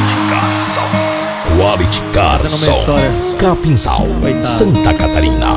Quality Car Soul. Quality Car Soul. Capinzal, Santa Catarina.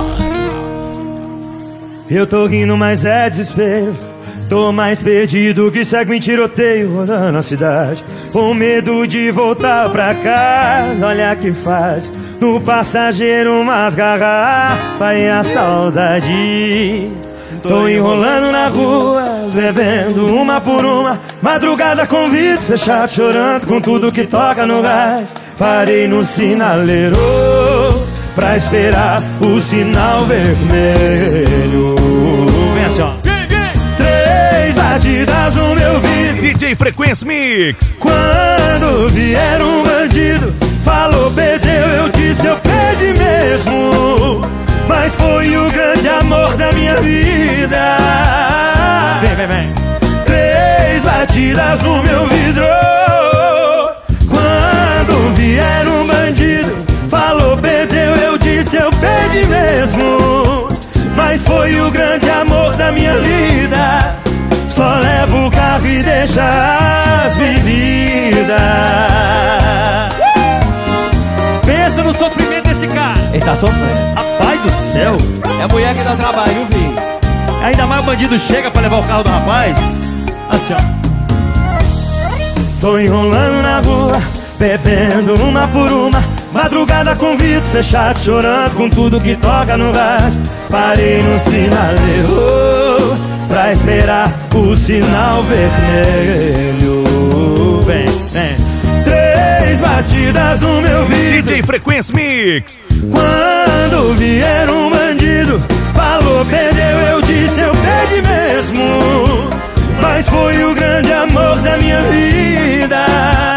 Eu tô rindo, mas é desespero. Tô mais perdido que segue em tiroteio rodando a cidade, com medo de voltar pra casa. Olha que faz no passageiro umas garrafas e a saudade. Tô enrolando na rua, bebendo uma por uma, madrugada com vidro fechado, chorando com tudo que toca no gás. Parei no sinaleiro pra esperar o sinal vermelho. Vem assim, ó. Três batidas no meu vidro, DJ Frequência Mix. quando vier um bandido, falou perdeu, eu disse eu perdi mesmo, mas foi o grande amor da minha vida. Vem. Três batidas no meu vidro, quando vier um bandido, falou perdeu, eu disse eu perdi mesmo, mas foi o grande amor da minha vida. Só levo o carro e deixa as bebidas. Pensa no sofrimento desse cara. Ele tá sofrendo. Rapaz do céu. É a mulher que dá trabalho, viu, filho? Ainda mais o bandido chega pra levar o carro do rapaz. Assim, ó. Tô enrolando na rua, bebendo uma por uma, madrugada com vidro fechado, chorando com tudo que toca no rádio. Parei no sinaleiro pra esperar o sinal vermelho. Vem. Três batidas no meu vidro, DJ Frequência Mix. quando vier um bandido, falou perdeu, eu disse eu perdi mesmo, mas foi o grande amor da minha vida.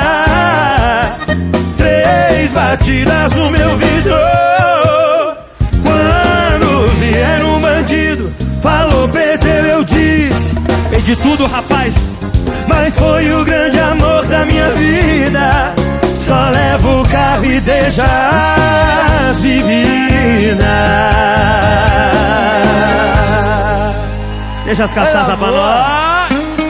Três batidas no meu vidro, quando vier um bandido, falou perdeu, eu disse Perdi tudo, rapaz. mas foi o grande amor da minha vida. Só levo o carro e deixa as bebidas. Deixa as cachaças pra nós.